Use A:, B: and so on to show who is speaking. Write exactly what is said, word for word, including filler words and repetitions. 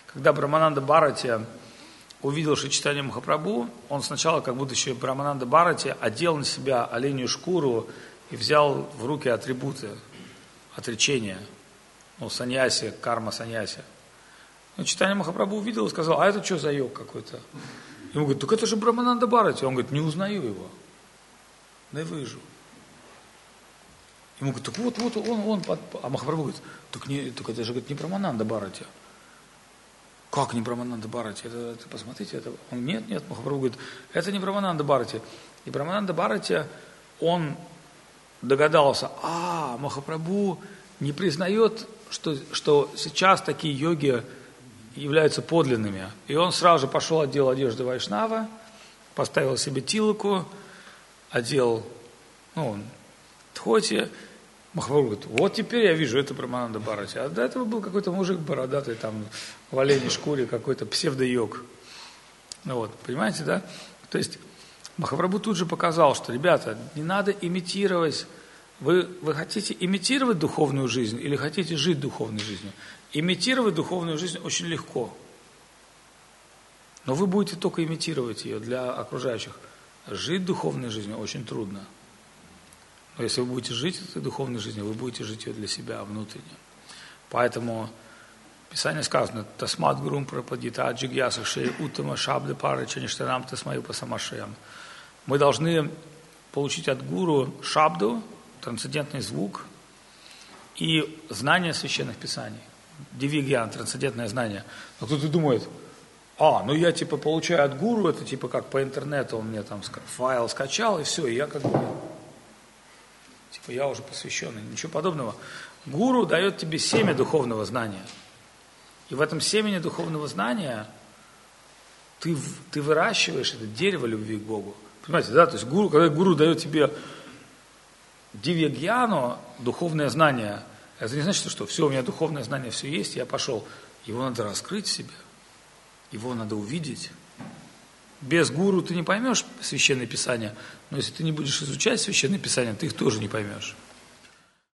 A: когда Брамананда Бхарати увидел Шри Чайтанья Махапрабху, он сначала, как будто еще Брамананда Бхарати, одел на себя оленью шкуру и взял в руки атрибуты отречения, ну, саньяси, карма саньяси. Но Чайтанья Махапрабху увидел и сказал: а это что за йог какой-то? Ему говорят: так это же Брамананда Бхарати. Он говорит: не узнаю его. Не вижу. Ему говорят: так вот, вот он, он. А Махапрабху говорит: так, не, так это же, говорит, не Брамананда Бхарати. Как не Брамананда Бхарати? Это, это, посмотрите, это. Он: нет, нет. Махапрабху говорит: это не Брамананда Бхарати. И Брамананда Бхарати, он догадался: а, Махапрабху не признает, что, что сейчас такие йоги являются подлинными. И он сразу же пошел, одел одежды Вайшнава, поставил себе тилоку, одел, ну, тхоти. Махапрабху говорит: вот теперь я вижу, это Брамананда Бхарати. А до этого был какой-то мужик бородатый, там, в оленей шкуре, какой-то псевдо-йог. Ну вот, понимаете, да? То есть Махапрабху тут же показал, что, ребята, не надо имитировать. Вы, вы хотите имитировать духовную жизнь или хотите жить духовной жизнью? Имитировать духовную жизнь очень легко. Но вы будете только имитировать ее для окружающих. Жить духовной жизнью очень трудно. Но если вы будете жить этой духовной жизнью, вы будете жить ее для себя внутренне. Поэтому в Писании сказано: «Тасмат гурум прападита аджигьяса шей уттама шабды пары чаништанам тасмаю пасамашеям». Мы должны получить от гуру шабду, трансцендентный звук, и знание священных писаний. Дивигьян, трансцендентное знание. Но кто-то думает: а, ну я типа получаю от гуру, это типа как по интернету, он мне там файл скачал, и все, и я как бы, типа я уже посвященный. Ничего подобного. Гуру дает тебе семя духовного знания. И в этом семени духовного знания ты, ты выращиваешь это дерево любви к Богу. Понимаете, да? То есть гуру, когда гуру дает тебе дивья-гьяну, духовное знание, это не значит, что все, у меня духовное знание, все есть, я пошел. Его надо раскрыть в себе, его надо увидеть. Без гуру ты не поймешь Священное Писание, но если ты не будешь изучать Священное Писание, ты их тоже не поймешь.